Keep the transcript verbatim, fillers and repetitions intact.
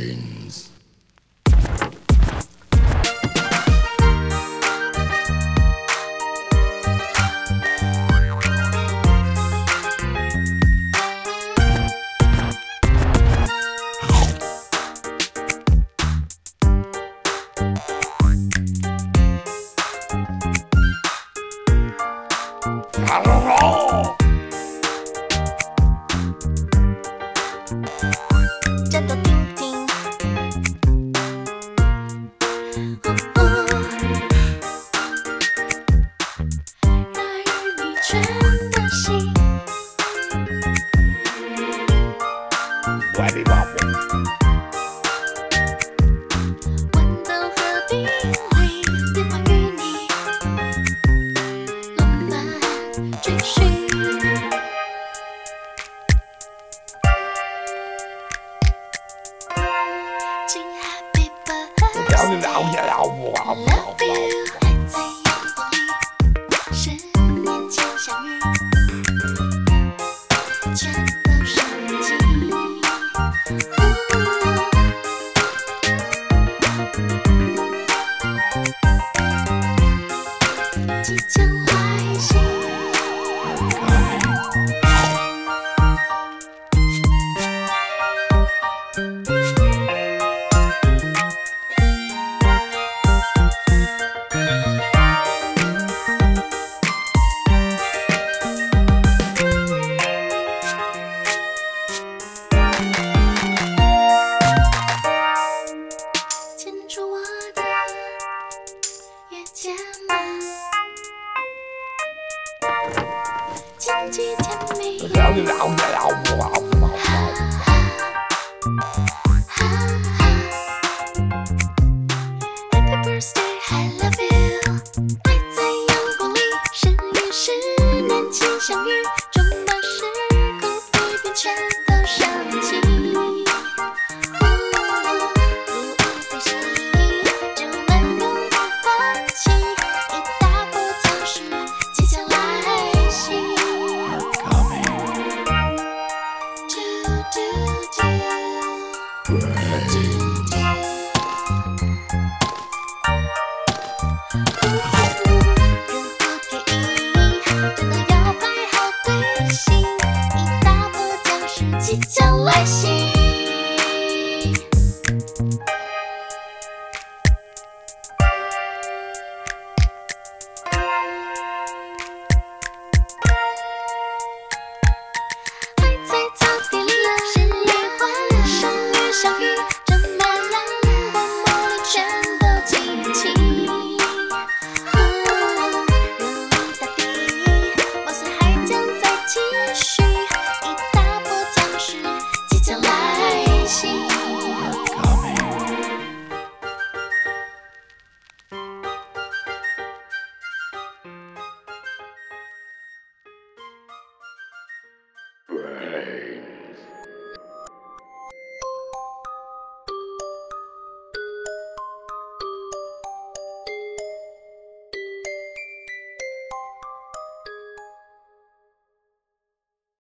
Brains. Hello. 真的听听，哦哦，让与你全的心， Ready, Bubble. 温柔和冰里，电话与你，浪漫追寻。请 Happy Birthday, I love you， 还在阳光里，十年前相遇，全都是记忆。即将来袭。牵住我的夜间吧，经济甜蜜。Happy birthday, I love you， 爱在阳光里，十与十年前相遇，中断时空，随便全都想起。不随心，就能勇敢放弃，一大步将是即将来袭。Do do do do do。任何给意，真的要摆好队形，一大步将是即将来袭。还在草地里，十里欢声与相遇，这满阳光梦里全都记起。大地，万岁还将再继续，一大步将是即将来袭。 Brains.